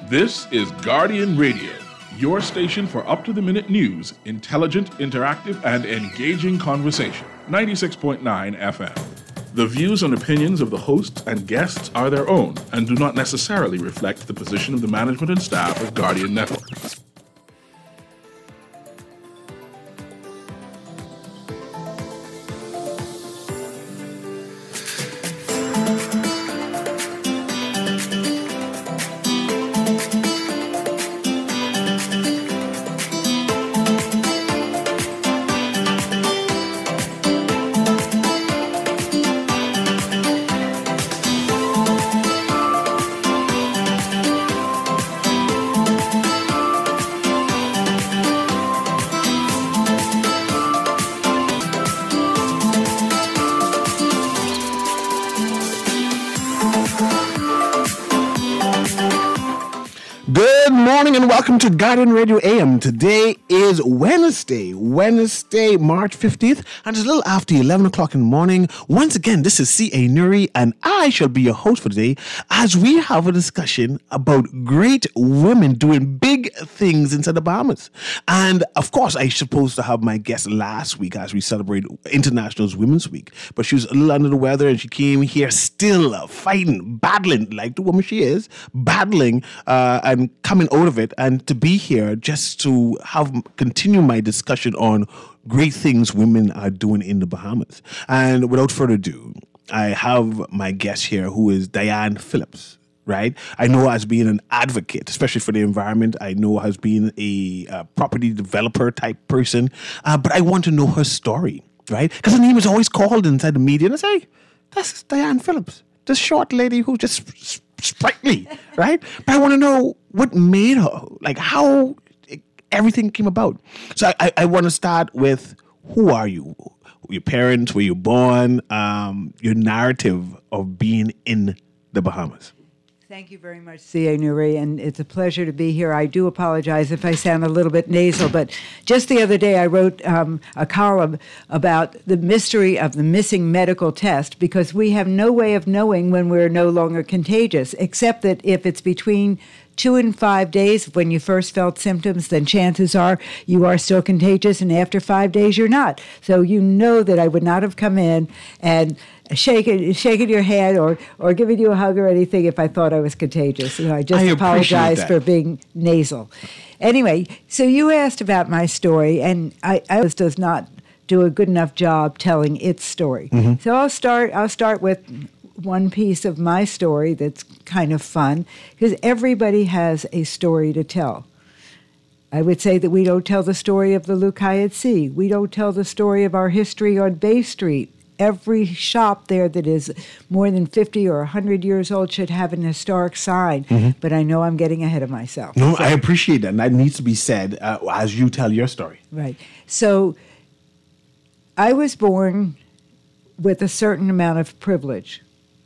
This is Guardian Radio, your station for up-to-the-minute news, intelligent, interactive, and engaging conversation. 96.9 FM. The views and opinions of the hosts and guests are their own and do not necessarily reflect the position of the management and staff of Guardian Network. Welcome to Guardian Radio AM. Today is Wednesday, March 15th, and it's a little after 11 o'clock in the morning. Once again, this is C.A. Nuri, and I shall be your host for today as we have a discussion about great women doing big things inside the Bahamas. And of course, I was supposed to have my guest last week as we celebrate International Women's Week, but she was a little under the weather and she came here still fighting, battling, like the woman she is, battling and coming out of it. And to be here just to continue my discussion on great things women are doing in the Bahamas. And without further ado, I have my guest here who is Diane Phillips, right? I know her as being an advocate, especially for the environment. I know her as being a property developer type person. But I want to know her story, right? Because her name is always called inside the media and I say, that's Diane Phillips, this short lady who just sprightly, right? But I want to know what made her, like how everything came about. So I want to start with, who are you? Your parents, where you born, your narrative of being in the Bahamas. Thank you very much, C.A. Nuri, and it's a pleasure to be here. I do apologize if I sound a little bit nasal, but just the other day I wrote a column about the mystery of the missing medical test, because we have no way of knowing when we're no longer contagious, except that if it's between 2 and 5 days when you first felt symptoms, then chances are you are still contagious, and after 5 days you're not. So you know that I would not have come in and shaking your hand or giving you a hug or anything if I thought I was contagious. I just apologize for being nasal. Anyway, so you asked about my story, and I does not do a good enough job telling its story. Mm-hmm. So I'll start with one piece of my story that's kind of fun, because everybody has a story to tell. I would say that we don't tell the story of the Lucayette Sea. We don't tell the story of our history on Bay Street. Every shop there that is more than 50 or 100 years old should have an historic sign. Mm-hmm. But I know I'm getting ahead of myself. No, I appreciate that. And that needs to be said as you tell your story. Right. So I was born with a certain amount of privilege.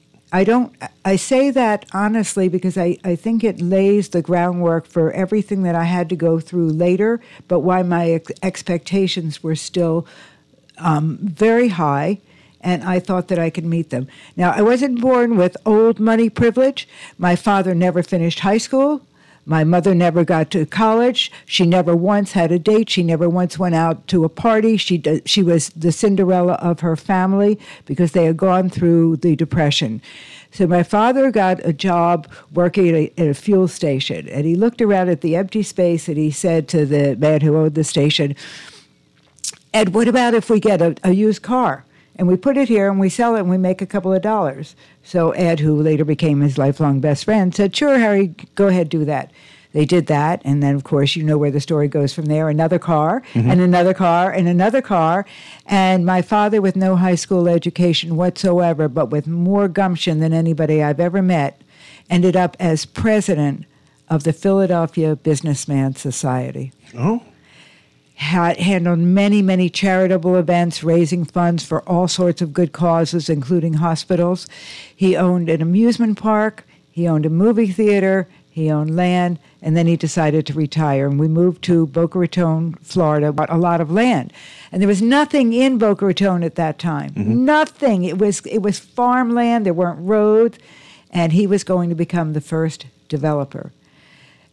I say that honestly because I think it lays the groundwork for everything that I had to go through later, but why my expectations were still very high. And I thought that I could meet them. Now, I wasn't born with old money privilege. My father never finished high school. My mother never got to college. She never once had a date. She never once went out to a party. She was the Cinderella of her family because they had gone through the Depression. So my father got a job working at a fuel station. And he looked around at the empty space and he said to the man who owned the station, "Ed, what about if we get a used car? And we put it here and we sell it and we make a couple of dollars." So Ed, who later became his lifelong best friend, said, "Sure, Harry, go ahead, do that." They did that. And then, of course, you know where the story goes from there. Another car, mm-hmm. and another car, and another car. And my father, with no high school education whatsoever, but with more gumption than anybody I've ever met, ended up as president of the Philadelphia Businessman Society. Oh. Handled many, many charitable events, raising funds for all sorts of good causes, including hospitals. He owned an amusement park. He owned a movie theater. He owned land. And then he decided to retire. And we moved to Boca Raton, Florida, bought a lot of land. And there was nothing in Boca Raton at that time. Mm-hmm. Nothing. It was farmland. There weren't roads. And he was going to become the first developer.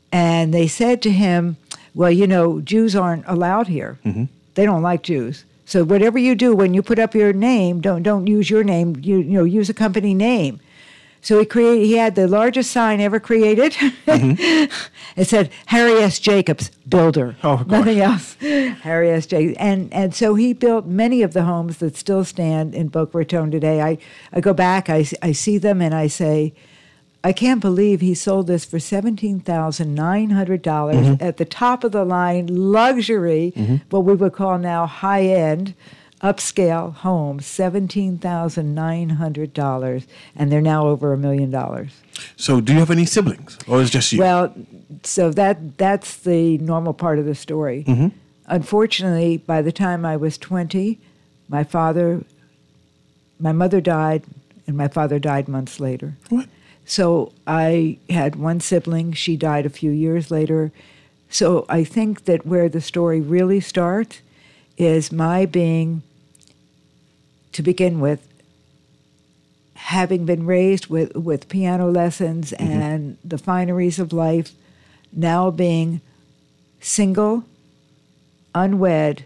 And they said to him, well, Jews aren't allowed here. They don't like Jews. So whatever you do, when you put up your name, don't use your name. Use a company name. So he had the largest sign ever created. It said Harry S. Jacobs, builder. Oh, of course. Nothing else. Harry S. Jacobs. And so he built many of the homes that still stand in Boca Raton today. I go back, I see them, and I say, I can't believe he sold this for $17,900 at the top of the line, luxury, what we would call now high-end, upscale homes, $17,900, and they're now over $1 million. So do you have any siblings, or is it just you? Well, so that's the normal part of the story. Unfortunately, by the time I was 20, my mother died, and my father died months later. What? So I had one sibling. She died a few years later. So I think that where the story really starts is my being, to begin with, having been raised with piano lessons and the fineries of life, now being single, unwed,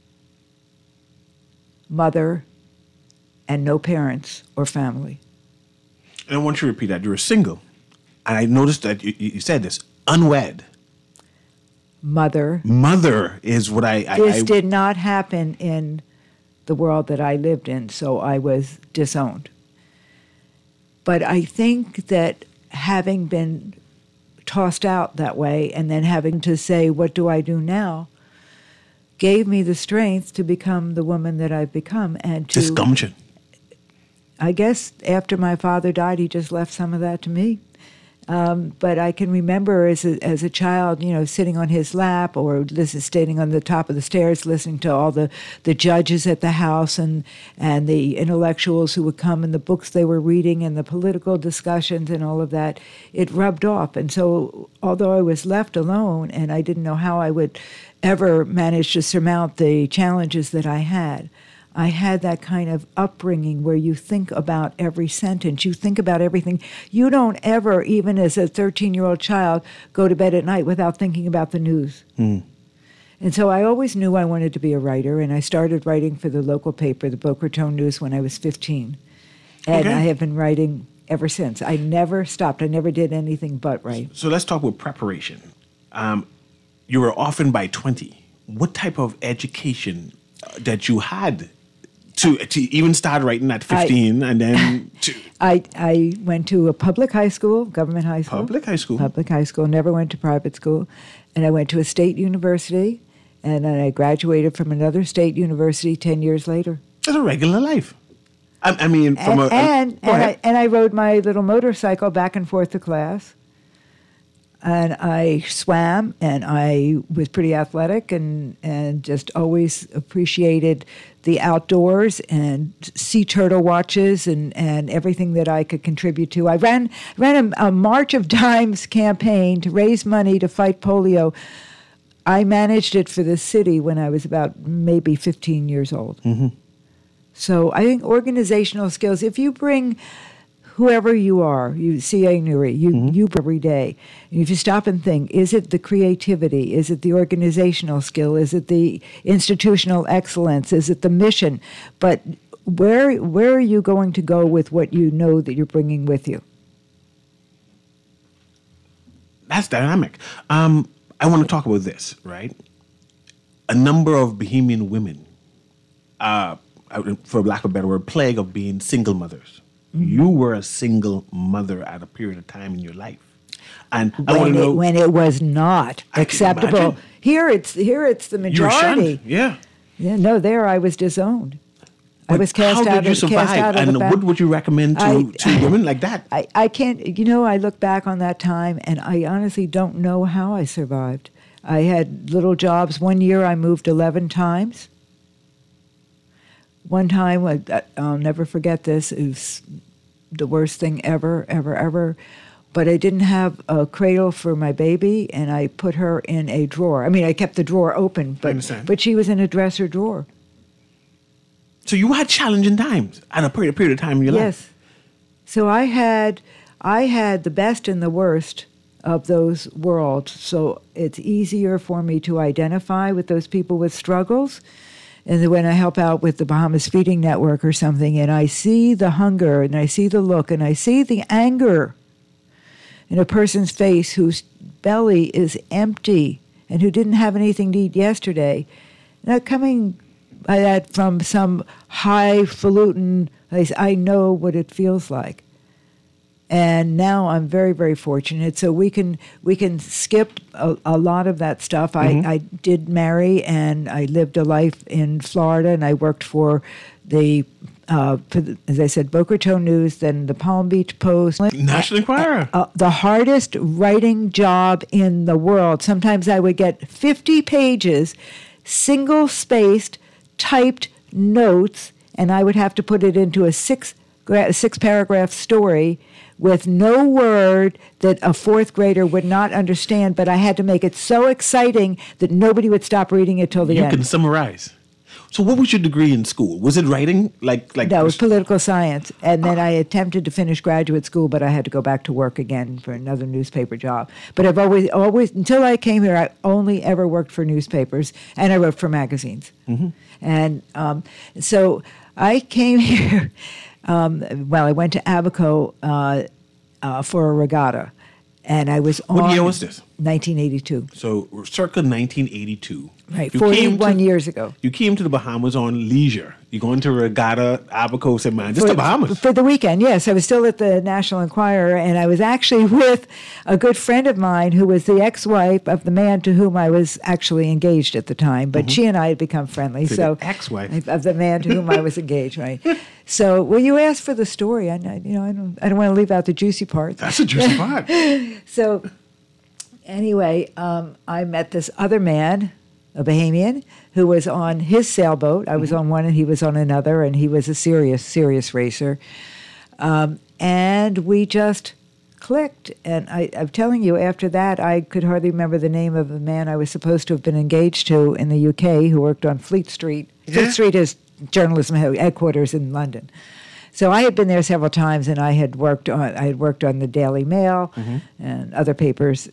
mother, and no parents or family. And I want you to repeat that. You were single. And I noticed that you said this, unwed. Mother. Mother is what This did not happen in the world that I lived in, so I was disowned. But I think that having been tossed out that way and then having to say, what do I do now, gave me the strength to become the woman that I've become. And to, this gumption. I guess after my father died, he just left some of that to me. But I can remember as a child, sitting on his lap or standing on the top of the stairs listening to all the judges at the house and the intellectuals who would come and the books they were reading and the political discussions and all of that. It rubbed off. And so although I was left alone and I didn't know how I would ever manage to surmount the challenges that I had that kind of upbringing where you think about every sentence, you think about everything. You don't ever, even as a 13-year-old child, go to bed at night without thinking about the news. And so I always knew I wanted to be a writer, and I started writing for the local paper, the Boca Raton News, when I was 15. And I have been writing ever since. I never stopped. I never did anything but write. So let's talk about preparation. You were orphaned by 20. What type of education that you had to even start writing at 15 and then to... I went to a public high school, government high school. Public high school? Public high school, never went to private school. And I went to a state university, and then I graduated from another state university 10 years later. It's a regular life. I mean, from I rode my little motorcycle back and forth to class. And I swam, and I was pretty athletic and just always appreciated the outdoors and sea turtle watches and everything that I could contribute to. I ran a March of Dimes campaign to raise money to fight polio. I managed it for the city when I was about maybe 15 years old. So I think organizational skills, if you bring... whoever you are, you C.A. Nuri, you every day. And if you stop and think, is it the creativity? Is it the organizational skill? Is it the institutional excellence? Is it the mission? But where are you going to go with what you know that you're bringing with you? That's dynamic. I want to talk about this, right? A number of Bahamian women, for lack of a better word, plague of being single mothers. You were a single mother at a period of time in your life, and I want to know when it was not acceptable. Here it's the majority. You were shunned. Yeah. No, there I was disowned. But I was cast out. How did you survive? And what would you recommend to women like that? I can't. I look back on that time, and I honestly don't know how I survived. I had little jobs. One year I moved 11 times. One time, I'll never forget this, it was the worst thing ever, ever, ever. But I didn't have a cradle for my baby, and I put her in a drawer. I mean, I kept the drawer open, but she was in a dresser drawer. So you had challenging times at a period of time in your life? Yes. So I had the best and the worst of those worlds. So it's easier for me to identify with those people with struggles. And then when I help out with the Bahamas Feeding Network or something, and I see the hunger, and I see the look, and I see the anger in a person's face whose belly is empty and who didn't have anything to eat yesterday, not coming by that from some highfalutin place. I know what it feels like. And now I'm very, very fortunate. So we can skip a lot of that stuff. I did marry, and I lived a life in Florida, and I worked for as I said, Boca Raton News, then the Palm Beach Post. National Enquirer. The hardest writing job in the world. Sometimes I would get 50 pages, single-spaced, typed notes, and I would have to put it into a six-paragraph story with no word that a fourth grader would not understand, but I had to make it so exciting that nobody would stop reading it till the end. You can summarize. So what was your degree in school? Was it writing? No, it was political science. And then I attempted to finish graduate school, but I had to go back to work again for another newspaper job. But I've always, until I came here, I only ever worked for newspapers, and I wrote for magazines. Mm-hmm. And so I came here. I went to Abaco for a regatta, and I was on... What year was this? 1982. So circa 1982. Right, 41 years ago. You came to the Bahamas on leisure. You go into regatta, Abaco, said, man, just the Bahamas. For the weekend, yes. I was still at the National Enquirer, and I was actually with a good friend of mine who was the ex-wife of the man to whom I was actually engaged at the time. But she and I had become friendly. So the ex-wife. Of the man to whom I was engaged, right. So, well, you asked for the story. I don't want to leave out the juicy part. That's a juicy part. So, anyway, I met this other man, a Bahamian, who was on his sailboat. I was on one and he was on another, and he was a serious, serious racer. And we just clicked. And I'm telling you, after that, I could hardly remember the name of the man I was supposed to have been engaged to in the UK who worked on Fleet Street. Yeah. Fleet Street is journalism headquarters in London. So I had been there several times, and I had worked on the Daily Mail and other papers.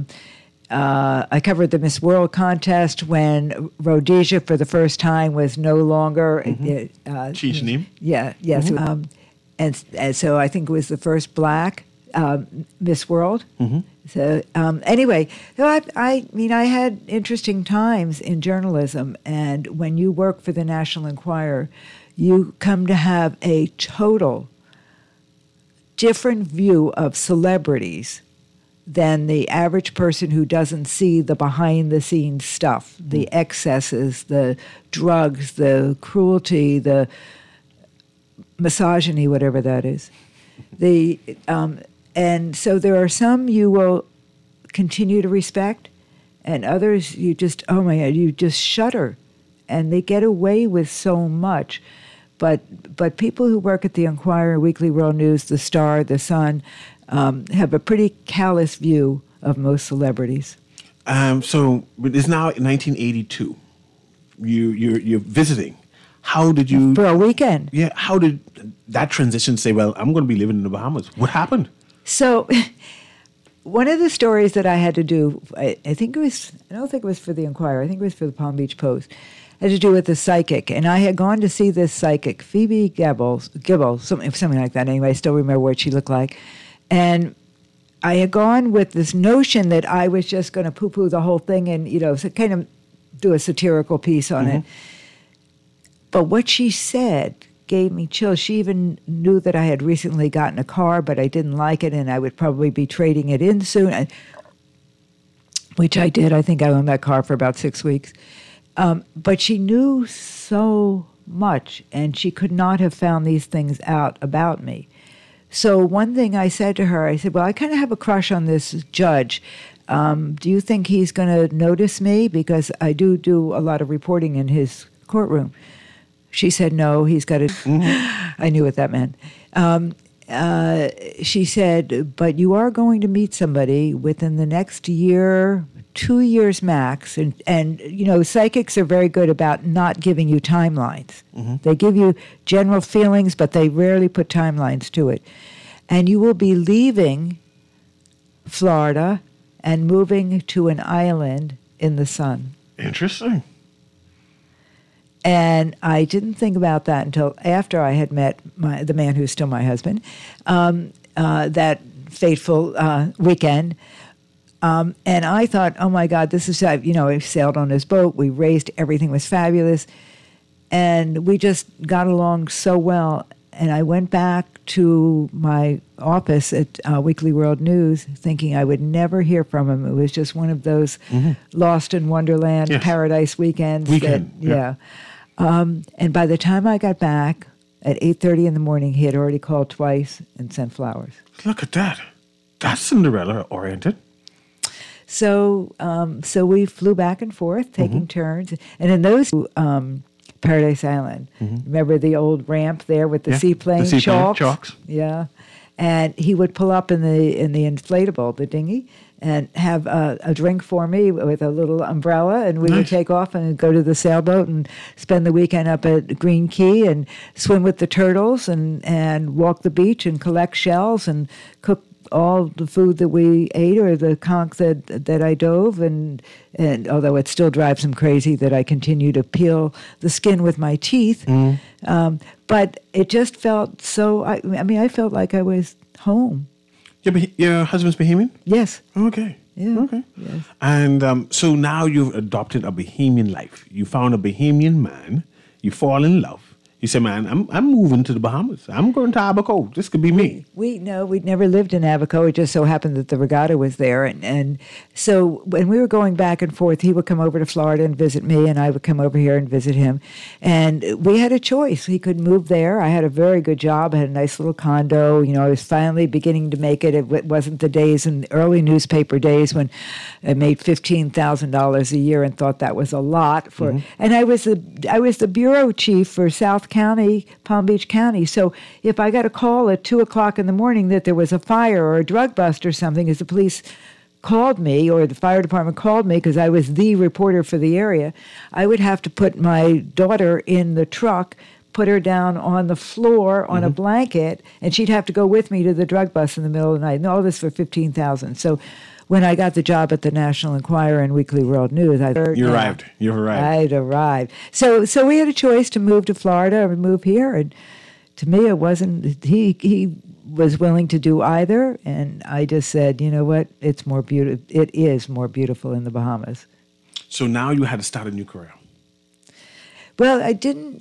I covered the Miss World contest when Rhodesia, for the first time, was no longer Chichenim. Yeah, yes, and so I think it was the first black Miss World. So anyway, so I mean, I had interesting times in journalism, and when you work for the National Enquirer, you come to have a total different view of celebrities than the average person who doesn't see the behind-the-scenes stuff, the excesses, the drugs, the cruelty, the misogyny, whatever that is. And so there are some you will continue to respect, and others you just, oh my God, you just shudder. And they get away with so much. But people who work at the Enquirer, Weekly World News, The Star, The Sun, have a pretty callous view of most celebrities. So it's now 1982. You're visiting. How did you... For a weekend. Yeah. How did that transition say, well, I'm going to be living in the Bahamas? What happened? So one of the stories that I had to do, I don't think it was for the Enquirer, I think it was for the Palm Beach Post, had to do with the psychic. And I had gone to see this psychic, Phoebe Gibble, something like that. Anyway, I still remember what she looked like. And I had gone with this notion that I was just going to poo-poo the whole thing and, so kind of do a satirical piece on it. But what she said gave me chills. She even knew that I had recently gotten a car, but I didn't like it, and I would probably be trading it in soon, which I did. I think I owned that car for about 6 weeks. But she knew so much, and she could not have found these things out about me. So one thing I said to her, I said, well, I kind of have a crush on this judge. Do you think he's going to notice me? Because I do a lot of reporting in his courtroom. She said, no, he's got to... I knew what that meant. She said, but you are going to meet somebody within the next year, 2 years max. And psychics are very good about not giving you timelines. They give you general feelings, but they rarely put timelines to it. And you will be leaving Florida and moving to an island in the sun. Interesting. And I didn't think about that until after I had met the man who's still my husband, that fateful weekend. And I thought, oh my God, this is, I sailed on his boat. We raced. Everything was fabulous. And we just got along so well. And I went back to my office at Weekly World News thinking I would never hear from him. It was just one of those lost in Wonderland paradise weekends. Yeah. And by the time I got back at 8:30 in the morning, he had already called twice and sent flowers. Look at that. That's Cinderella-oriented. So we flew back and forth, taking turns. And in those Paradise Island, remember the old ramp there with the seaplane, the seaplane chalks? Yeah. And he would pull up in the inflatable, the dinghy, and have a drink for me with a little umbrella, and we would take off and go to the sailboat and spend the weekend up at Green Key and swim with the turtles and walk the beach and collect shells and cook all the food that we ate or the conch that I dove, and although it still drives him crazy that I continue to peel the skin with my teeth, but it just felt so, I felt like I was home. Your husband's Bahamian? Yes. Okay. Yeah. Okay. Yes. And so now you've adopted a Bahamian life. You found a Bahamian man. You fall in love. You say, man, I'm moving to the Bahamas. I'm going to Abaco. This could be me. We'd never lived in Abaco. It just so happened that the regatta was there. And so when we were going back and forth, he would come over to Florida and visit me, and I would come over here and visit him. And we had a choice. He could move there. I had a very good job. I had a nice little condo. I was finally beginning to make it. It wasn't the days in the early newspaper days when I made $15,000 a year and thought that was a lot for. And I was the bureau chief for South County, Palm Beach County. So if I got a call at 2:00 in the morning that there was a fire or a drug bust or something, as the police called me or the fire department called me because I was the reporter for the area, I would have to put my daughter in the truck, put her down on the floor on a blanket, and she'd have to go with me to the drug bust in the middle of the night. And all this for $15,000. So when I got the job at the National Enquirer and Weekly World News, You arrived. I'd arrived. So we had a choice to move to Florida or move here, and to me it wasn't. He was willing to do either, and I just said, you know what? It's more beautiful. It is more beautiful in the Bahamas. So now you had to start a new career. Well, I didn't.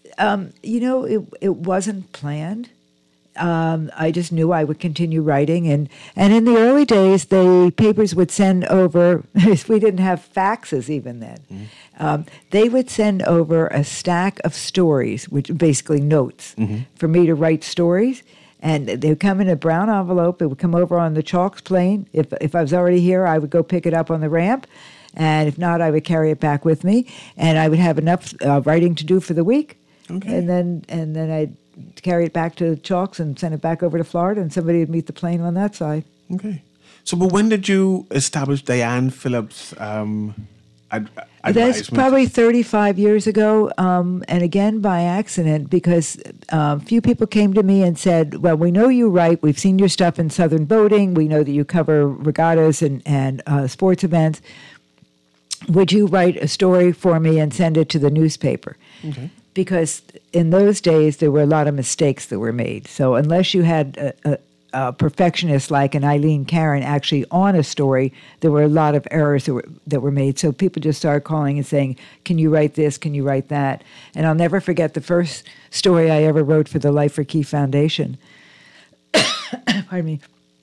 It wasn't planned. I just knew I would continue writing. And in the early days, the papers would send over, we didn't have faxes even then, they would send over a stack of stories, which are basically notes, for me to write stories. And they would come in a brown envelope. It would come over on the chalks plane. If I was already here, I would go pick it up on the ramp. And if not, I would carry it back with me. And I would have enough writing to do for the week. Okay. And then I'd carry it back to Chalks and send it back over to Florida, and somebody would meet the plane on that side. Okay. So, but when did you establish Diane Phillips' That's probably 35 years ago, and again by accident, because a few people came to me and said, well, we know you write, we've seen your stuff in Southern Boating, we know that you cover regattas and sports events. Would you write a story for me and send it to the newspaper? Okay. Because in those days, there were a lot of mistakes that were made. So unless you had a perfectionist like an Eileen Karen actually on a story, there were a lot of errors that were made. So people just started calling and saying, can you write this? Can you write that? And I'll never forget the first story I ever wrote for the Life for Key Foundation. Pardon me.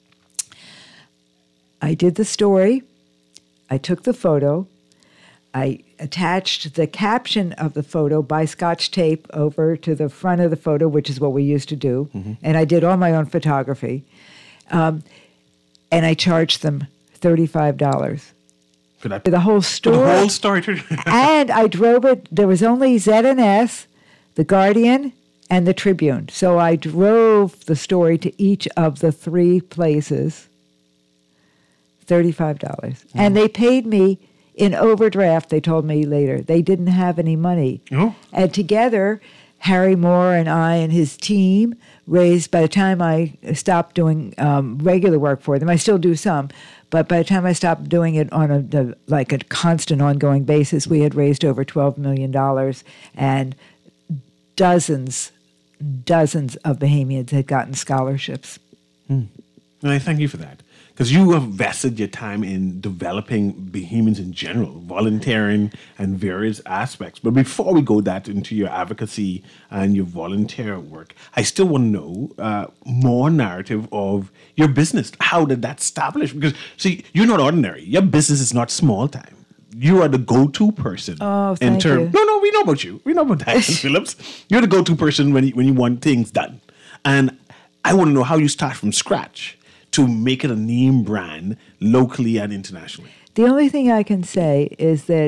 I did the story. I took the photo. I attached the caption of the photo by Scotch tape over to the front of the photo, which is what we used to do. And I did all my own photography. And I charged them $35 for the whole story. For the whole story. And I drove it. There was only Z&S, The Guardian, and The Tribune. So I drove the story to each of the three places, $35. And they paid me in overdraft, they told me later. They didn't have any money. Oh. And together Harry Moore and I and his team raised, by the time I stopped doing regular work for them, I still do some, but by the time I stopped doing it on a constant ongoing basis, we had raised over $12 million, and dozens of Bahamians had gotten scholarships. And I thank you for that, because you have vested your time in developing Bahamians in general, volunteering and various aspects. But before we go into your advocacy and your volunteer work, I still want to know more narrative of your business. How did that establish? Because, see, you're not ordinary. Your business is not small time. You are the go-to person. Oh, thank you. No, we know about you. We know about Diane Phillips. You're the go-to person when you want things done. And I want to know how you start from scratch to make it a name brand locally and internationally. The only thing I can say is that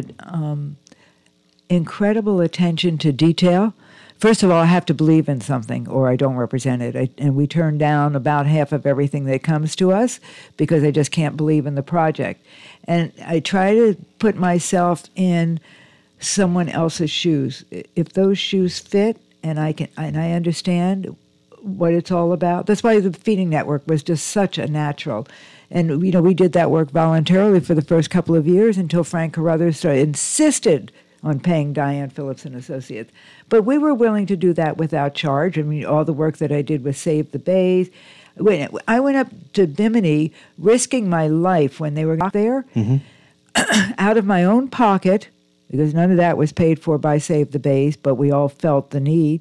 incredible attention to detail. First of all, I have to believe in something or I don't represent it. And we turn down about half of everything that comes to us because I just can't believe in the project. And I try to put myself in someone else's shoes. If those shoes fit and I understand what it's all about. That's why the Feeding Network was just such a natural. And, we did that work voluntarily for the first couple of years until Frank Carruthers insisted on paying Diane Phillips and Associates. But we were willing to do that without charge. I mean, all the work that I did with Save the Bays. I went up to Bimini risking my life when they were there out of my own pocket, because none of that was paid for by Save the Bays, but we all felt the need.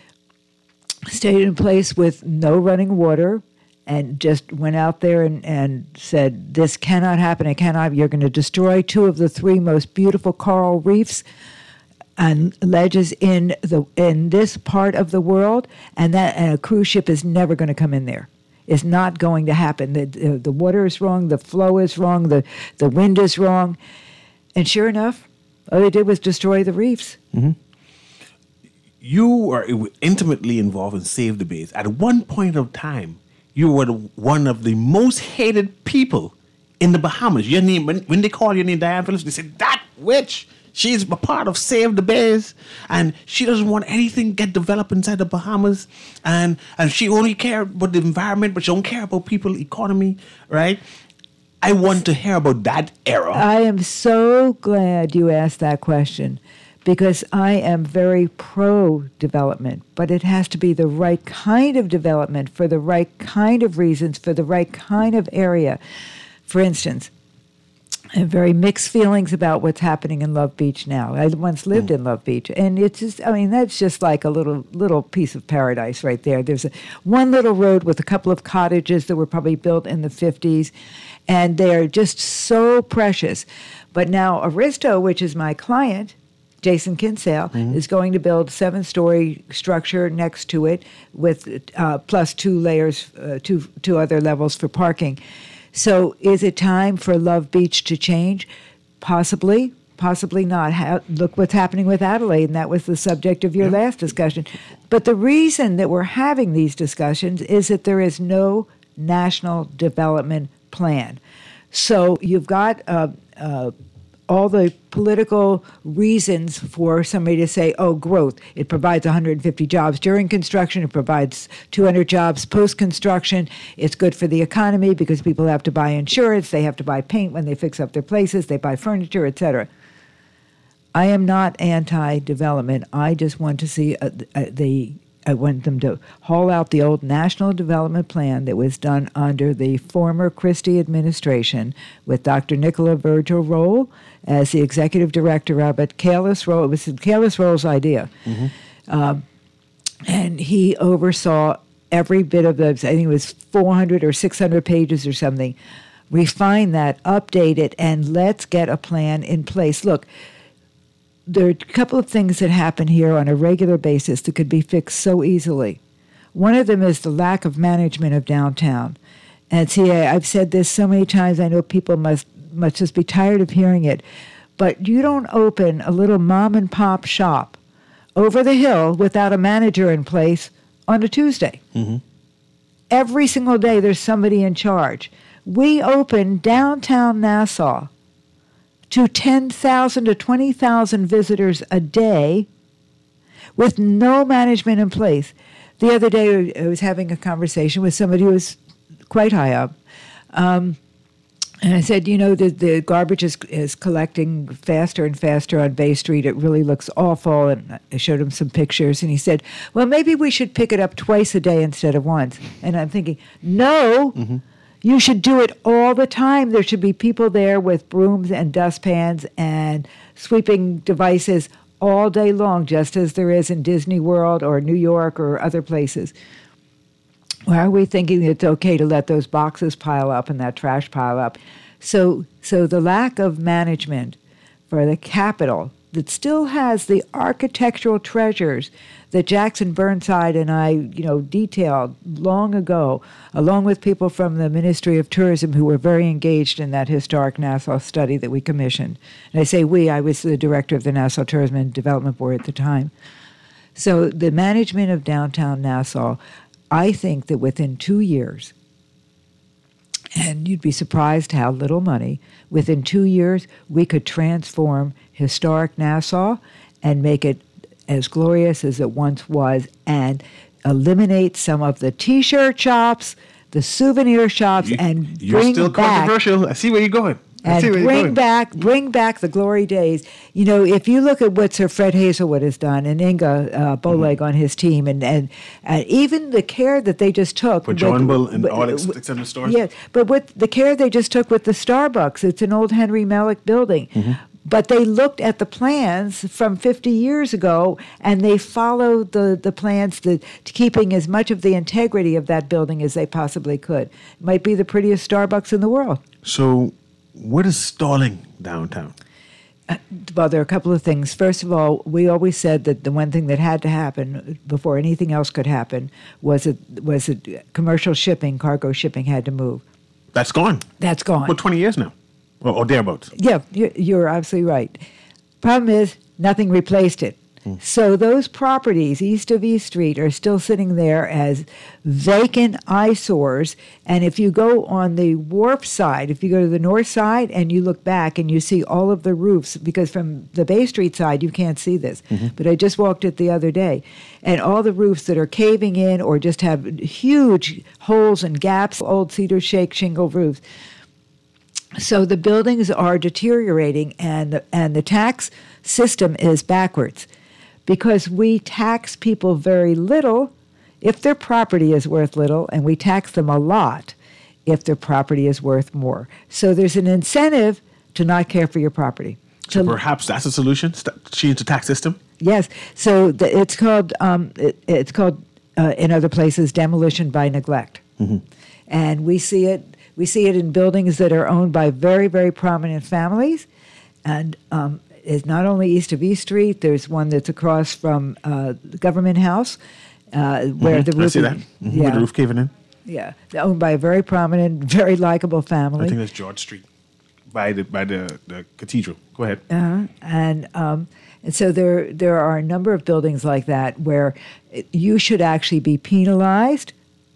Stayed in place with no running water and just went out there and said, this cannot happen. It cannot. You're going to destroy two of the three most beautiful coral reefs and ledges in this part of the world, and a cruise ship is never going to come in there. It's not going to happen. The water is wrong. The flow is wrong. The wind is wrong. And sure enough, all they did was destroy the reefs. Mm-hmm. You are intimately involved in Save the Bays. At one point of time, you were one of the most hated people in the Bahamas. Your name, when they call your name Diane Phillips, they say, that witch, she's a part of Save the Bays, and she doesn't want anything get developed inside the Bahamas, and she only cares about the environment, but she don't care about people, economy, right? I want to hear about that era. I am so glad you asked that question, because I am very pro-development, but it has to be the right kind of development for the right kind of reasons, for the right kind of area. For instance, I have very mixed feelings about what's happening in Love Beach now. I once lived in Love Beach, and it's just, that's just like a little piece of paradise right there. There's one little road with a couple of cottages that were probably built in the 50s, and they're just so precious. But now Aristo, which is my client, Jason Kinsale, is going to build a 7-story structure next to it with plus 2 layers, two other levels for parking. So is it time for Love Beach to change? Possibly, possibly not. Look what's happening with Adelaide, and that was the subject of your last discussion. But the reason that we're having these discussions is that there is no national development plan. So you've got all the political reasons for somebody to say, oh, growth. It provides 150 jobs during construction. It provides 200 jobs post-construction. It's good for the economy because people have to buy insurance. They have to buy paint when they fix up their places. They buy furniture, etc. I am not anti-development. I just want to see I want them to haul out the old National Development Plan that was done under the former Christie administration with Dr. Nicola Virgil Roll as the executive director of it. Kalis Roll, it was Kalis Roll's idea. And he oversaw every bit of those. I think it was 400 or 600 pages or something. Refine that, update it, and let's get a plan in place. Look, there are a couple of things that happen here on a regular basis that could be fixed so easily. One of them is the lack of management of downtown. And see, I've said this so many times, I know people must just be tired of hearing it, but you don't open a little mom and pop shop over the hill without a manager in place on a Tuesday. Every single day there's somebody in charge. We open downtown Nassau to 10,000 to 20,000 visitors a day with no management in place. The other day, I was having a conversation with somebody who was quite high up. And I said, the garbage is collecting faster and faster on Bay Street. It really looks awful. And I showed him some pictures. And he said, well, maybe we should pick it up twice a day instead of once. And I'm thinking, no, you should do it all the time. There should be people there with brooms and dustpans and sweeping devices all day long, just as there is in Disney World or New York or other places. Why are we thinking it's okay to let those boxes pile up and that trash pile up? So the lack of management for the Capitol that still has the architectural treasures that Jackson Burnside and I, detailed long ago, along with people from the Ministry of Tourism who were very engaged in that historic Nassau study that we commissioned. And I say we, I was the director of the Nassau Tourism and Development Board at the time. So the management of downtown Nassau, I think that within 2 years, and you'd be surprised how little money, within 2 years, we could transform historic Nassau and make it as glorious as it once was and eliminate some of the T-shirt shops, the souvenir shops, and you're bring still back... controversial. I see where you're going. And bring back the glory days. If you look at what Sir Fred Hazelwood has done and Inga Boleg on his team, and even the care that they just took for John Bull and all its extended stores. Yeah, but with the care they just took with the Starbucks, it's an old Henry Melick building. But they looked at the plans from 50 years ago, and they followed the plans to keeping as much of the integrity of that building as they possibly could. It might be the prettiest Starbucks in the world. So what is stalling downtown? Well, there are a couple of things. First of all, we always said that the one thing that had to happen before anything else could happen was that commercial shipping, cargo shipping had to move. That's gone. That's gone. For 20 years now, or thereabouts. Yeah, you're absolutely right. Problem is, nothing replaced it. So those properties east of East Street are still sitting there as vacant eyesores. And if you go on the wharf side, if you go to the north side and you look back and you see all of the roofs, because from the Bay Street side you can't see this, but I just walked it the other day, and all the roofs that are caving in or just have huge holes and gaps, old cedar shake shingle roofs. So the buildings are deteriorating, and the tax system is backwards. Because we tax people very little if their property is worth little, and we tax them a lot if their property is worth more. So there's an incentive to not care for your property. So perhaps that's a solution, change the tax system? Yes. So it's called in other places demolition by neglect. And we see it in buildings that are owned by very, very prominent families, and is not only east of East Street. There's one that's across from the Government House, where the roof. I see that. With the roof caving in. Yeah, they're owned by a very prominent, very likable family. I think that's George Street, by the cathedral. Go ahead. And so there are a number of buildings like that where you should actually be penalized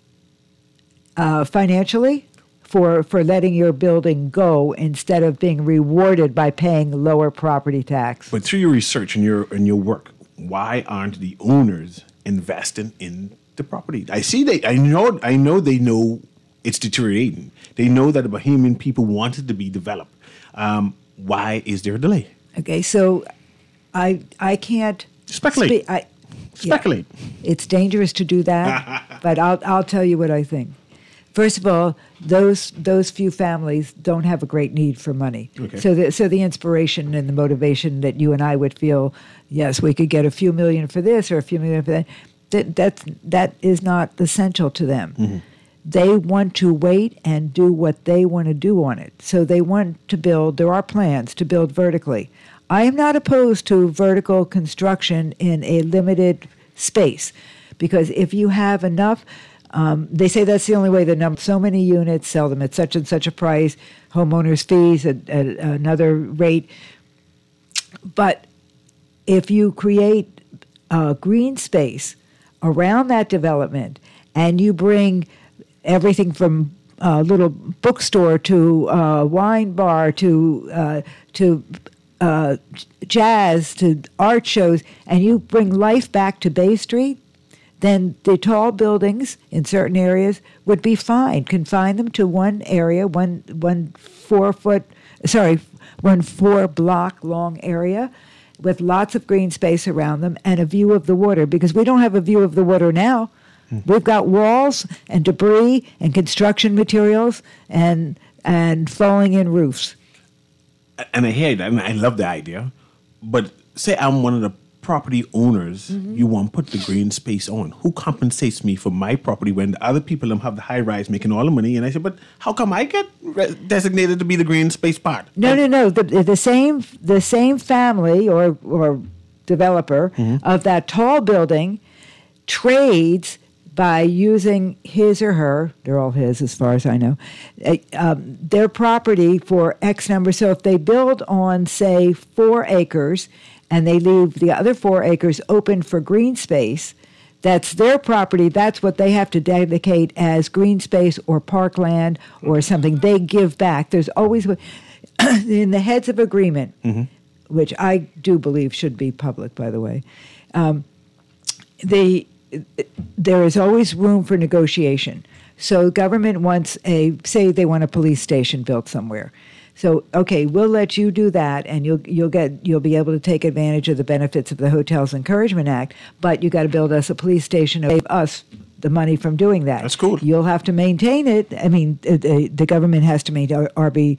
financially for letting your building go instead of being rewarded by paying lower property tax. But through your research and your work, why aren't the owners investing in the property? I know they know it's deteriorating. They know that the Bahamian people want it to be developed. Why is there a delay? Okay, so I can't speculate. Speculate. Yeah, it's dangerous to do that, but I'll tell you what I think. First of all, those few families don't have a great need for money. Okay. So the inspiration and the motivation that you and I would feel, yes, we could get a few million for this or a few million for that, that is not essential to them. They want to wait and do what they want to do on it. So they want to build, there are plans to build vertically. I am not opposed to vertical construction in a limited space, because if you have enough, they say that's the only way so many units, sell them at such and such a price, homeowners' fees at another rate. But if you create green space around that development and you bring everything from a little bookstore to wine bar to jazz to art shows, and you bring life back to Bay Street, then the tall buildings in certain areas would be fine. Confine them to one area, one 4-block long area with lots of green space around them and a view of the water, because we don't have a view of the water now. We've got walls and debris and construction materials and falling in roofs. And I hear that, and I love the idea. But say I'm one of the property owners, you want to put the green space on. Who compensates me for my property when the other people have the high rise making all the money? And I said, but how come I get designated to be the green space part? No. The same family or developer of that tall building trades by using his or her, they're all his as far as I know, their property for X number. So if they build on, say, 4 acres, and they leave the other 4 acres open for green space, that's their property. That's what they have to dedicate as green space or parkland or something. They give back. There's always, in the heads of agreement, which I do believe should be public, by the way, there is always room for negotiation. So government wants say they want a police station built somewhere. So, okay, we'll let you do that, and you'll be able to take advantage of the benefits of the Hotels Encouragement Act. But you got to build us a police station and save us the money from doing that. That's cool. You'll have to maintain it. I mean, the government has to maintain.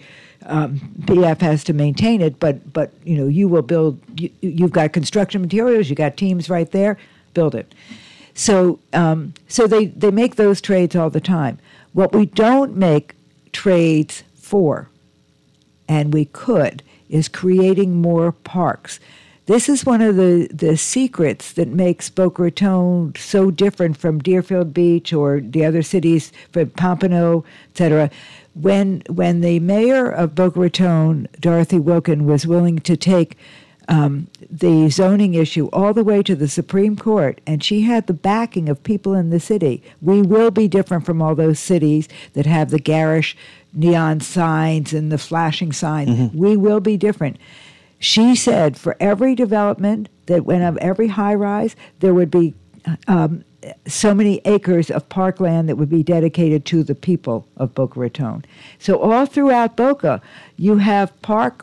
PF has to maintain it. But you will build. You've got construction materials. You got teams right there. Build it. So they make those trades all the time. What we don't make trades for, and we could, is creating more parks. This is one of the secrets that makes Boca Raton so different from Deerfield Beach or the other cities, from Pompano, et cetera. When the mayor of Boca Raton, Dorothy Wilkin, was willing to take the zoning issue all the way to the Supreme Court, and she had the backing of people in the city. We will be different from all those cities that have the garish neon signs and the flashing signs. We will be different. She said for every development that went up, every high-rise, there would be so many acres of parkland that would be dedicated to the people of Boca Raton. So all throughout Boca, you have park.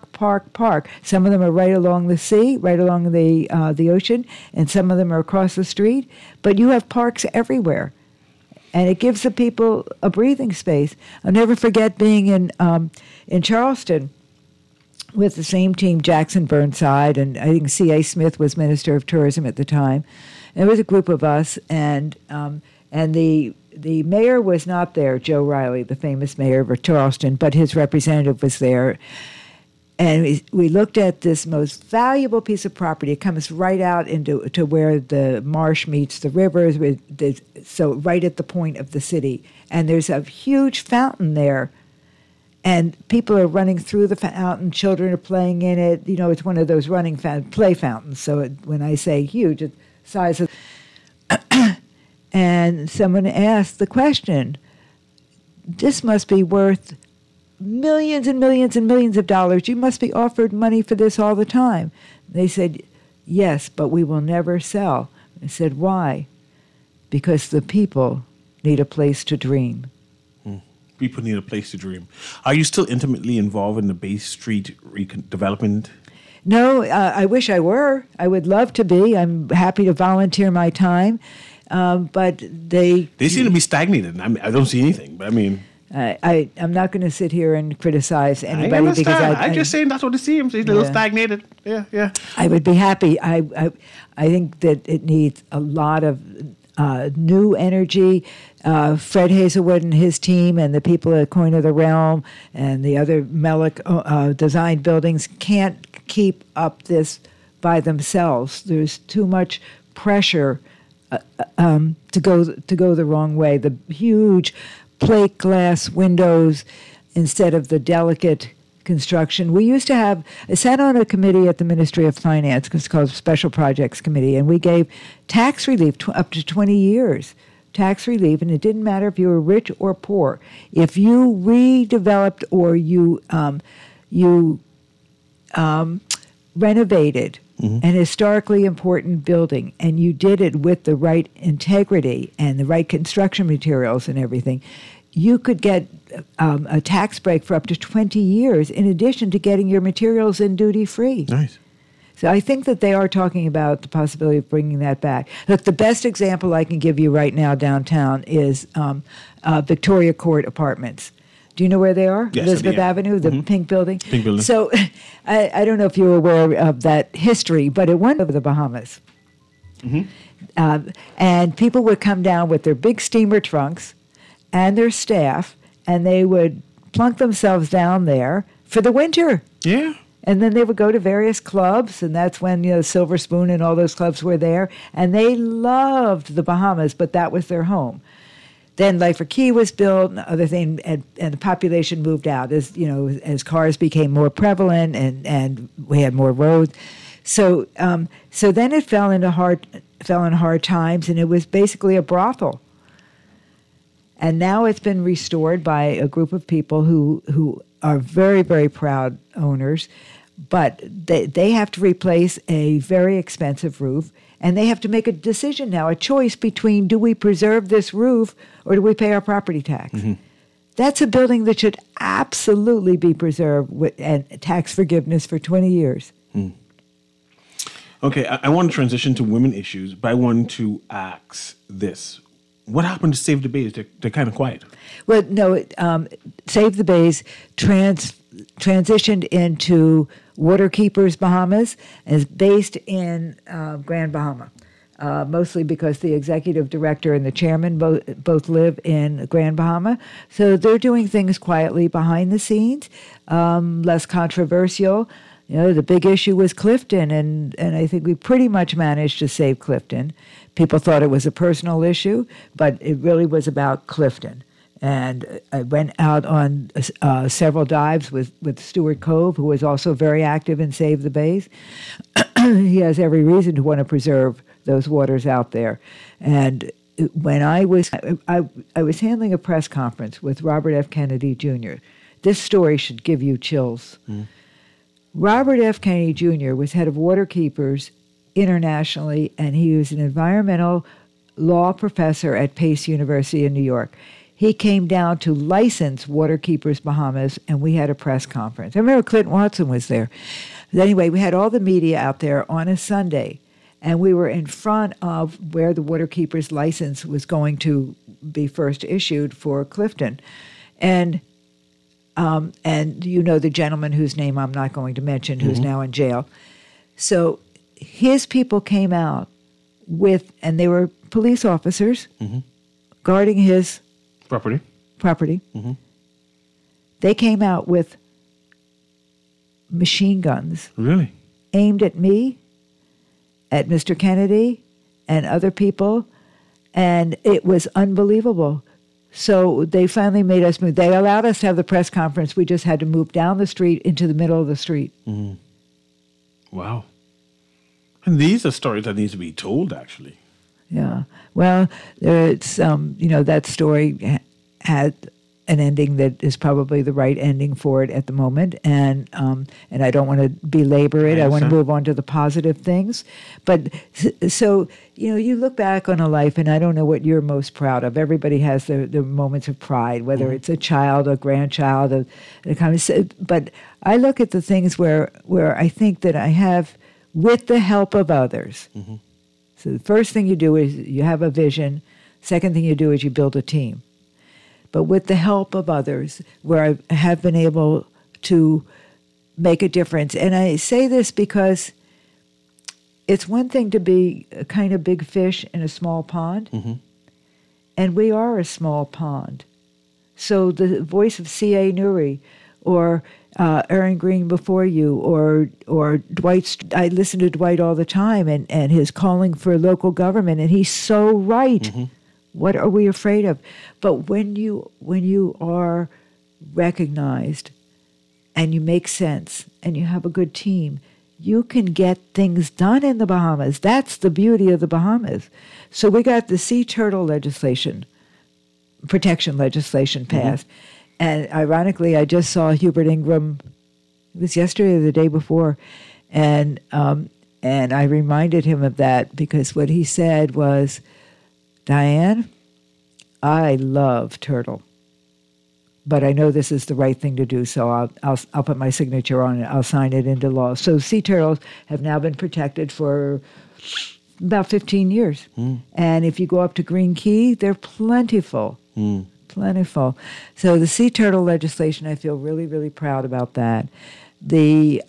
Some of them are right along the sea, right along the ocean, and some of them are across the street. But you have parks everywhere, and it gives the people a breathing space. I'll never forget being in Charleston with the same team, Jackson Burnside, and I think C.A. Smith was Minister of Tourism at the time. It was a group of us, and the mayor was not there, Joe Riley, the famous mayor of Charleston, but his representative was there. And we looked at this most valuable piece of property. It comes right out to where the marsh meets the rivers, so right at the point of the city. And there's a huge fountain there. And people are running through the fountain. Children are playing in it. It's one of those running play fountains. So when I say huge, it's size of... And someone asked the question, this must be worth millions and millions and millions of dollars. You must be offered money for this all the time. They said, yes, but we will never sell. I said, why? Because the people need a place to dream. People need a place to dream. Are you still intimately involved in the Bay Street development? No, I wish I were. I would love to be. I'm happy to volunteer my time. But they seem to be stagnated. I don't see anything, but I mean... I'm not going to sit here and criticize anybody. I understand. I'm just saying that's what it seems. It's a little stagnated. Yeah. I would be happy. I think that it needs a lot of new energy. Fred Hazelwood and his team and the people at Coin of the Realm and the other Melick designed buildings can't keep up this by themselves. There's too much pressure to go the wrong way. The huge plate glass windows instead of the delicate construction. We used to have, I sat on a committee at the Ministry of Finance, it's called Special Projects Committee, and we gave tax relief up to 20 years. Tax relief, and it didn't matter if you were rich or poor. If you redeveloped or you renovated an historically important building, and you did it with the right integrity and the right construction materials and everything, you could get a tax break for up to 20 years in addition to getting your materials in duty-free. Nice. So I think that they are talking about the possibility of bringing that back. Look, the best example I can give you right now downtown is Victoria Court Apartments. Do you know where they are? Yes, Elizabeth yeah. Avenue, the pink building? Pink building. So I don't know if you're aware of that history, but it went over the Bahamas. And people would come down with their big steamer trunks and their staff, and they would plunk themselves down there for the winter. Yeah. And then they would go to various clubs, and that's when Silver Spoon and all those clubs were there. And they loved the Bahamas, but that was their home. Then Lifer Key was built, and other thing, and the population moved out as cars became more prevalent and we had more roads. So then it fell in hard times, and it was basically a brothel. And now it's been restored by a group of people who are very, very proud owners, but they have to replace a very expensive roof, and they have to make a decision now, a choice between, do we preserve this roof or do we pay our property tax? That's a building that should absolutely be preserved and tax forgiveness for 20 years. Okay, I want to transition to women issues, but I want to ask this. What happened to Save the Bays? They're kind of quiet. Well, no, Save the Bays transitioned into Waterkeepers Bahamas, and is based in Grand Bahama, mostly because the executive director and the chairman both live in Grand Bahama. So they're doing things quietly behind the scenes, less controversial. The big issue was Clifton, and I think we pretty much managed to save Clifton. People thought it was a personal issue, but it really was about Clifton. And I went out on several dives with Stuart Cove, who was also very active in Save the Bays. He has every reason to want to preserve those waters out there. And when I was handling a press conference with Robert F. Kennedy Jr., this story should give you chills. Robert F. Kennedy Jr. was head of Waterkeepers internationally, and he was an environmental law professor at Pace University in New York. He came down to license Waterkeepers Bahamas, and we had a press conference. I remember Clinton Watson was there. But anyway, we had all the media out there on a Sunday, and we were in front of where the Waterkeepers license was going to be first issued for Clifton. And the gentleman whose name I'm not going to mention, who's now in jail. So his people came out and they were police officers guarding his property. They came out with machine guns. Really? Aimed at me, at Mr. Kennedy, and other people, and it was unbelievable. So they finally made us move. They allowed us to have the press conference. We just had to move down the street into the middle of the street. Wow. And these are stories that need to be told, actually. Yeah. Well, it's that story had an ending that is probably the right ending for it at the moment, and I don't want to belabor it. I want to move on to the positive things. But so you look back on a life, and I don't know what you're most proud of. Everybody has their moments of pride, whether it's a child, a grandchild, but I look at the things where I think that I have, with the help of others. So the first thing you do is you have a vision. Second thing you do is you build a team. But with the help of others, where I have been able to make a difference. And I say this because it's one thing to be a kind of big fish in a small pond, and we are a small pond. So the voice of C.A. Nuri, or Aaron Green before you, or Dwight. I listen to Dwight all the time, and his calling for local government, and he's so right. What are we afraid of? But when you are recognized, and you make sense, and you have a good team, you can get things done in the Bahamas. That's the beauty of the Bahamas. So we got the sea turtle protection legislation passed. And ironically, I just saw Hubert Ingraham, it was yesterday or the day before, And I reminded him of that because what he said was, Diane, I love turtle, but I know this is the right thing to do, so I'll put my signature on it. I'll sign it into law. So sea turtles have now been protected for about 15 years. And if you go up to Green Key, they're plentiful. Plentiful. So the sea turtle legislation, I feel really, really proud about that. The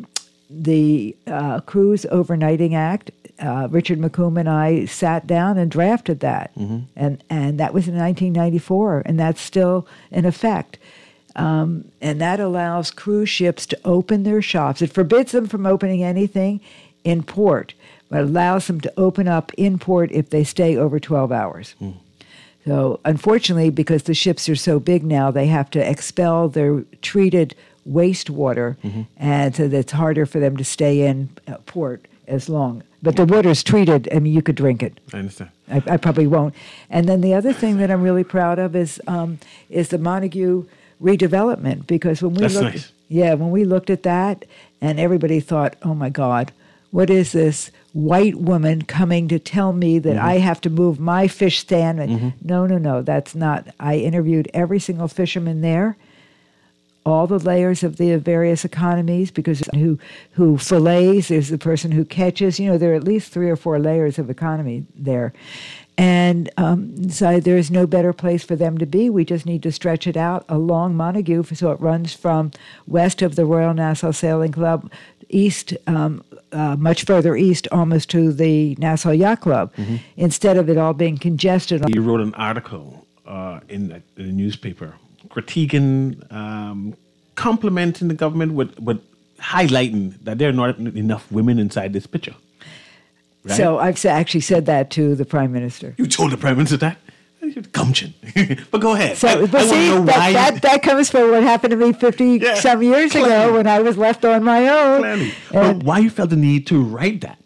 Cruise Overnighting Act, Richard McComb and I sat down and drafted that. And that was in 1994, and that's still in effect. And that allows cruise ships to open their shops. It forbids them from opening anything in port, but allows them to open up in port if they stay over 12 hours. So unfortunately, because the ships are so big now, they have to expel their treated wastewater, and so it's harder for them to stay in port as long. But the water's treated. I mean, you could drink it. I understand. I probably won't. And then the other thing that I'm really proud of is the Montague redevelopment, because when we looked at that, and everybody thought, oh my God, what is this white woman coming to tell me that I have to move my fish stand? No, that's not. I interviewed every single fisherman there, all the layers of the various economies, because who fillets, there's the person who catches. There are at least 3 or 4 layers of economy there. And so there's no better place for them to be. We just need to stretch it out along Montague so it runs from west of the Royal Nassau Sailing Club, east, much further east, almost to the Nassau Yacht Club, instead of it all being congested. You wrote an article in the newspaper critiquing, complimenting the government, with highlighting that there are not enough women inside this picture. Right? So I've actually said that to the Prime Minister. You told the Prime Minister that? Gumption. But go ahead. So, I but see, know why that comes from what happened to me 50-some years ago when I was left on my own. Clearly. But why you felt the need to write that?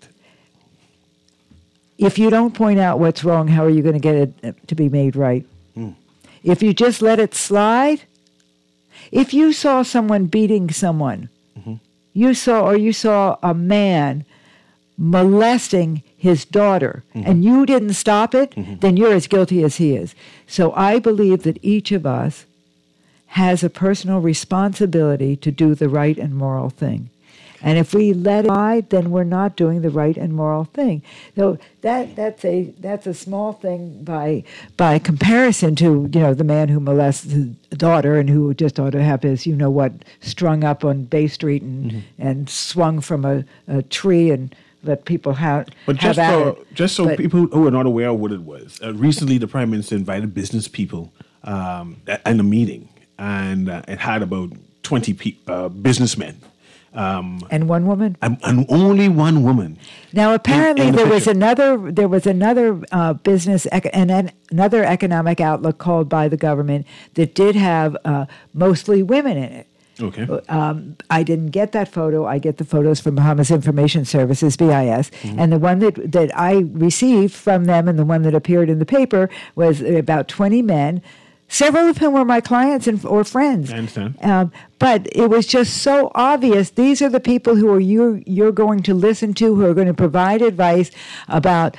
If you don't point out what's wrong, how are you going to get it to be made right? If you just let it slide, if you saw someone beating someone, you saw a man molesting his daughter, and you didn't stop it, then you're as guilty as he is. So I believe that each of us has a personal responsibility to do the right and moral thing. And if we let it slide, then we're not doing the right and moral thing. So that's a small thing by comparison to the man who molests his daughter and who just ought to have his strung up on Bay Street and swung from a tree and let people have. But just so people who are not aware of what it was, recently the Prime Minister invited business people at a meeting, and it had about 20 businessmen. And one woman, and only one woman. Now, apparently, there was another business and another economic outlook called by the government that did have mostly women in it. Okay. I didn't get that photo. I get the photos from Bahamas Information Services, BIS, and the one that I received from them, and the one that appeared in the paper was about 20 men. Several of whom were my clients or friends. I understand. But it was just so obvious. These are the people who you're going to listen to, who are going to provide advice about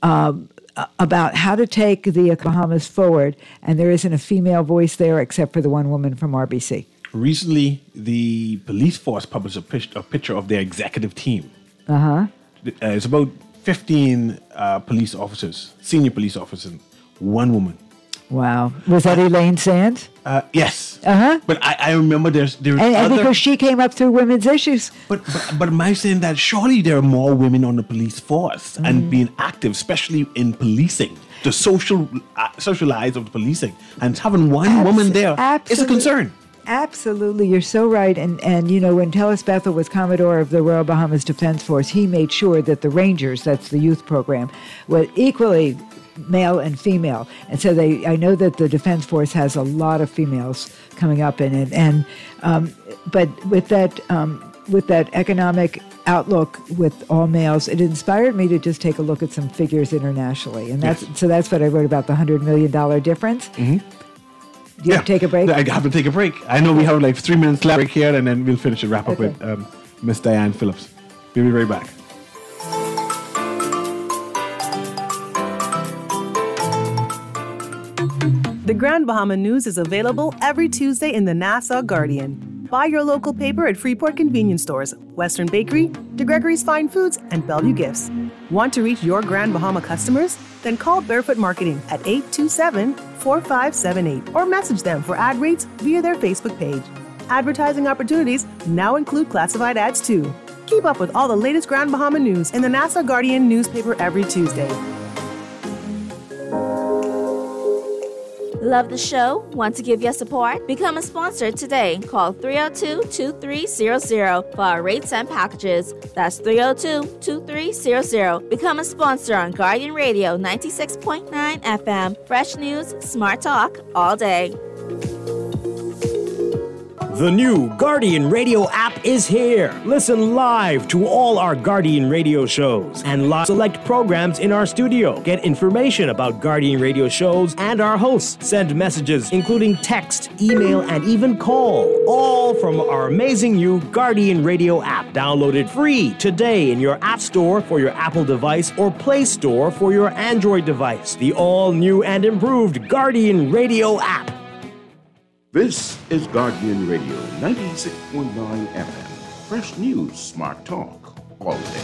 how to take the Bahamas forward. And there isn't a female voice there except for the one woman from RBC. Recently, the police force published a picture of their executive team. It's about 15 police officers, senior police officers, one woman. Wow. Was that Elaine Sands? Yes. Uh-huh. But I remember there's and other... because she came up through women's issues. But am I saying that surely there are more women on the police force and being active, especially in policing, the social lives of the policing, and having one woman there is a concern. Absolutely, you're so right. And you know, when Tellis Bethel was Commodore of the Royal Bahamas Defense Force, he made sure that the Rangers, that's the youth program, were equally male and female. And so I know that the Defense Force has a lot of females coming up in it. And but with that economic outlook with all males, it inspired me to just take a look at some figures internationally. And that's what I wrote about, the $100 million difference. Mm-hmm. Do you have to take a break? I have to take a break. I know we have like 3 minutes left here, and then we'll finish and wrap up with Miss Diane Phillips. We'll be right back. The Grand Bahama News is available every Tuesday in the Nassau Guardian. Buy your local paper at Freeport convenience stores, Western Bakery, DeGregory's Fine Foods, and Bellevue Gifts. Want to reach your Grand Bahama customers? Then call Barefoot Marketing at 827-4578 or message them for ad rates via their Facebook page. Advertising opportunities now include classified ads too. Keep up with all the latest Grand Bahama news in the Nassau Guardian newspaper every Tuesday. Love the show? Want to give your support? Become a sponsor today. Call 302-2300 for our rates and packages. That's 302-2300. Become a sponsor on Guardian Radio 96.9 FM. Fresh news, smart talk, all day. The new Guardian Radio app is here. Listen live to all our Guardian Radio shows and live select programs in our studio. Get information about Guardian Radio shows and our hosts. Send messages, including text, email, and even call. All from our amazing new Guardian Radio app. Download it free today in your App Store for your Apple device or Play Store for your Android device. The all-new and improved Guardian Radio app. This is Guardian Radio 96.9 FM. Fresh news, smart talk, all day.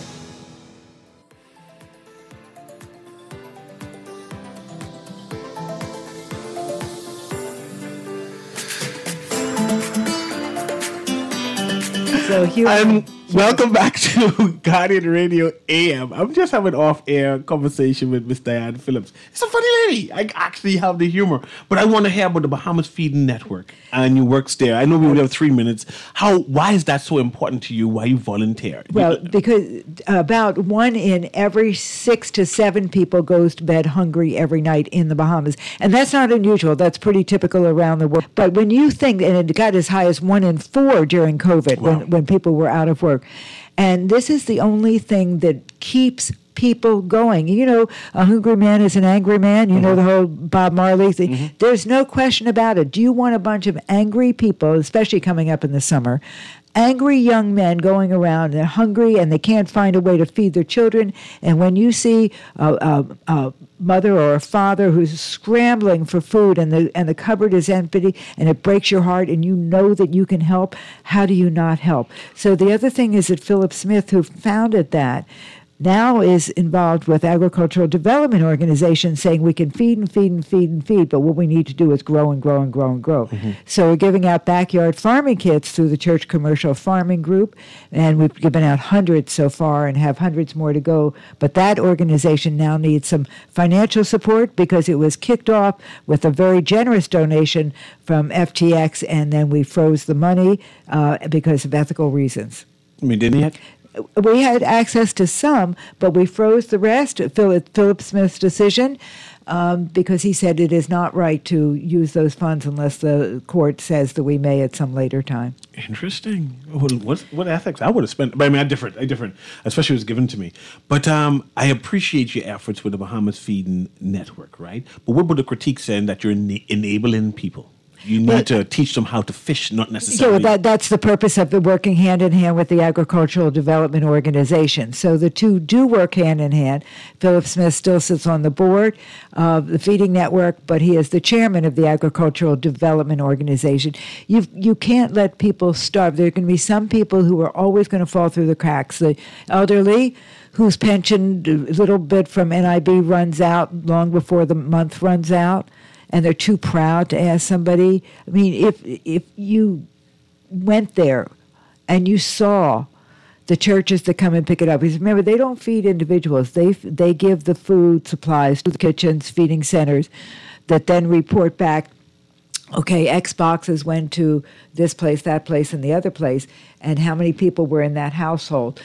So here, welcome back to Guardian Radio AM. I'm just having off-air conversation with Miss Diane Phillips. It's a funny lady. I actually have the humor. But I want to hear about the Bahamas Feeding Network and your works there. I know we only have 3 minutes. Why is that so important to you? Why you volunteer? well, because about 1 in every 6 to 7 people goes to bed hungry every night in the Bahamas. And that's not unusual. That's pretty typical around the world. But when you think, and it got as high as 1 in 4 during COVID, when people were out of work. And this is the only thing that keeps people going. You know, a hungry man is an angry man. You know the whole Bob Marley thing. There's no question about it. Do you want a bunch of angry people, especially coming up in the summer, angry young men going around, they're hungry and they can't find a way to feed their children, and when you see a mother or a father who's scrambling for food and the cupboard is empty and it breaks your heart and you know that you can help, how do you not help? So the other thing is that Philip Smith, who founded that, now is involved with agricultural development organizations saying we can feed and feed and feed and feed, but what we need to do is grow and grow and grow and grow. So we're giving out backyard farming kits through the Church Commercial Farming Group, and we've given out hundreds so far and have hundreds more to go. But that organization now needs some financial support because it was kicked off with a very generous donation from FTX, and then we froze the money because of ethical reasons. I mean, didn't he? We had access to some, but we froze the rest. Philip Smith's decision, because he said it is not right to use those funds unless the court says that we may at some later time. Interesting. What ethics? I would have spent. But I mean, I different. Especially it was given to me. But I appreciate your efforts with the Bahamas Feeding Network, right? But what would the critique saying that you're enabling people? You need to teach them how to fish, not necessarily. Yeah, that's the purpose of the working hand in hand with the Agricultural Development Organization. So the two do work hand in hand. Philip Smith still sits on the board of the Feeding Network, but he is the chairman of the Agricultural Development Organization. You can't let people starve. There are going to be some people who are always going to fall through the cracks. The elderly, whose pension, a little bit from NIB, runs out long before the month runs out, and they're too proud to ask somebody. I mean, if you went there and you saw the churches that come and pick it up, because remember, they don't feed individuals. They give the food supplies to the kitchens, feeding centers, that then report back, okay, X boxes went to this place, that place, and the other place, and how many people were in that household.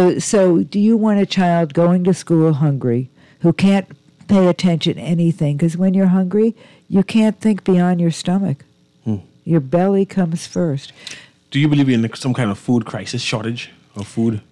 So do you want a child going to school hungry who can't pay attention to anything? Because when you're hungry, you can't think beyond your stomach. Your belly comes first. Do you believe in some kind of food crisis, shortage of food?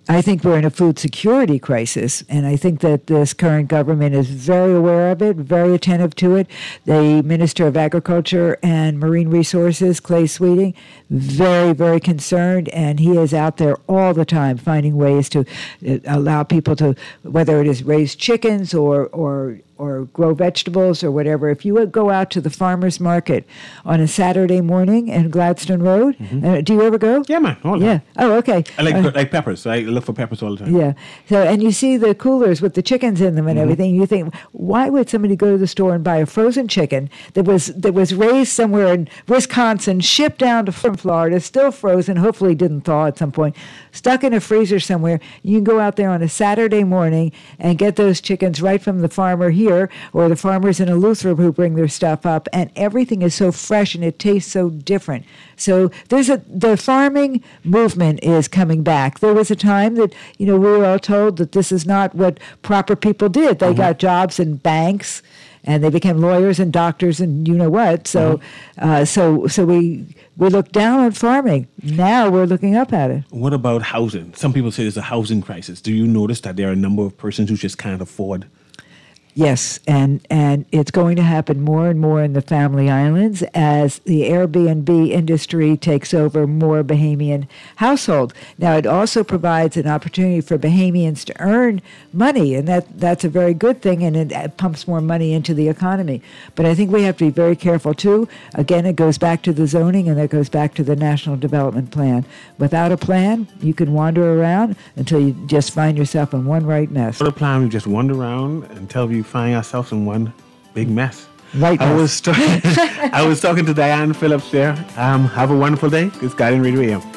I think we're in a food security crisis, and I think that this current government is very aware of it, very attentive to it. The Minister of Agriculture and Marine Resources, Clay Sweeting, very, very concerned, and he is out there all the time finding ways to allow people to, whether it is raise chickens or grow vegetables or whatever. If you would go out to the farmer's market on a Saturday morning in Gladstone Road, do you ever go? Yeah, man. All the time. Oh, okay. I like peppers. I look for peppers all the time. Yeah. So, and you see the coolers with the chickens in them and everything. You think, why would somebody go to the store and buy a frozen chicken that was raised somewhere in Wisconsin, shipped down from Florida, still frozen, hopefully didn't thaw at some point, stuck in a freezer somewhere? You can go out there on a Saturday morning and get those chickens right from the farmer here, or the farmers in Eleuthera who bring their stuff up, and everything is so fresh and it tastes so different. So the farming movement is coming back. There was a time that, we were all told that this is not what proper people did. They got jobs in banks, and they became lawyers and doctors and what. So, so we looked down on farming. Now we're looking up at it. What about housing? Some people say there's a housing crisis. Do you notice that there are a number of persons who just can't afford? Yes, and it's going to happen more and more in the Family Islands as the Airbnb industry takes over more Bahamian households. Now, it also provides an opportunity for Bahamians to earn money, and that's a very good thing, and it pumps more money into the economy. But I think we have to be very careful, too. Again, it goes back to the zoning, and that goes back to the National Development Plan. Without a plan, you can wander around until you just find yourself in one right mess. Without a plan, we just wander around until we find ourselves in one big mess. Right. I was talking to Diane Phillips there. Have a wonderful day. It's Guardian Radio AM.